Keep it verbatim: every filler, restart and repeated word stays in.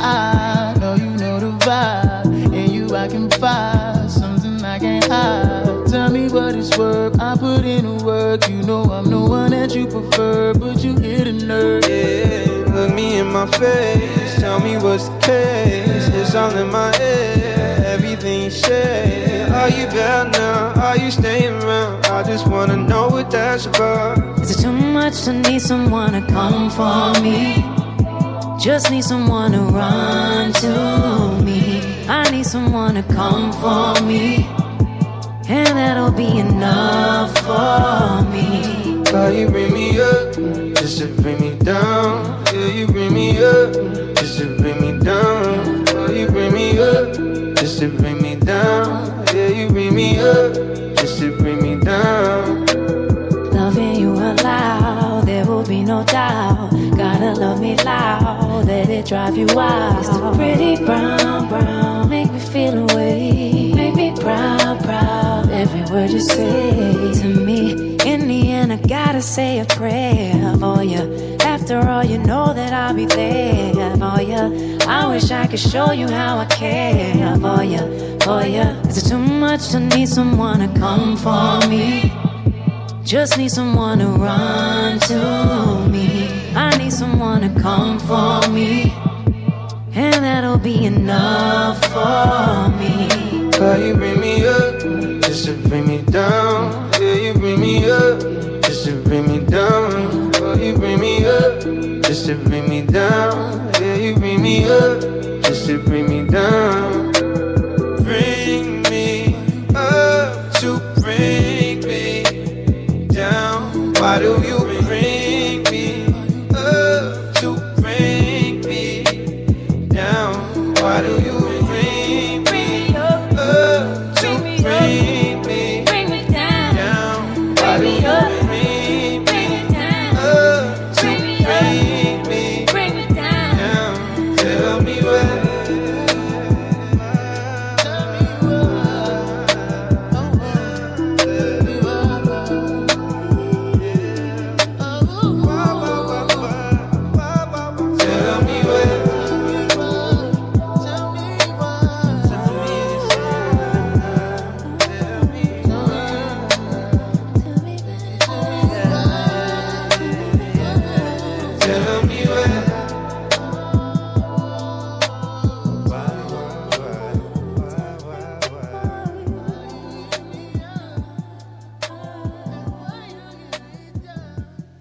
I know you know the vibe. And you I can find something I can't hide. Tell me what it's worth, I put in the work. You know I'm the one that you prefer, but you hit a nerve. Yeah, look me in my face, tell me what's the case. It's all in my head, everything you say. Are you bad now? Are you staying around? I just wanna know what that's about. Is it too much to need someone to come for me? Just need someone to run to me. I need someone to come for me, and that'll be enough for me. Why you bring me up, just to bring me down? Yeah, you bring me up, just to bring me down. Why you bring me up, just to bring me down? Yeah, you bring me up, just to bring me down. Loving you aloud, there will be no doubt. Gotta love me loud, let it drive you wild. It's the pretty brown, brown, make me feel away. Make me proud, proud, every word you say to me. In the end, I gotta say a prayer for you. After all, you know that I'll be there for you. I wish I could show you how I care for you, for you. Is it too much to need someone to come for me? Just need someone to run to me. I need someone to come for me, and that'll be enough for me. Why you bring me up, just to bring me down? Yeah, you bring me up, just to bring me down. Why you bring me up, just to bring me down? Yeah, you bring me up, just to bring me down. Bring me up to bring me down. Why do you bring me up to bring me down? Why do you bring me up to bring me down? Why do you bring me up to bring me down? Tell me where.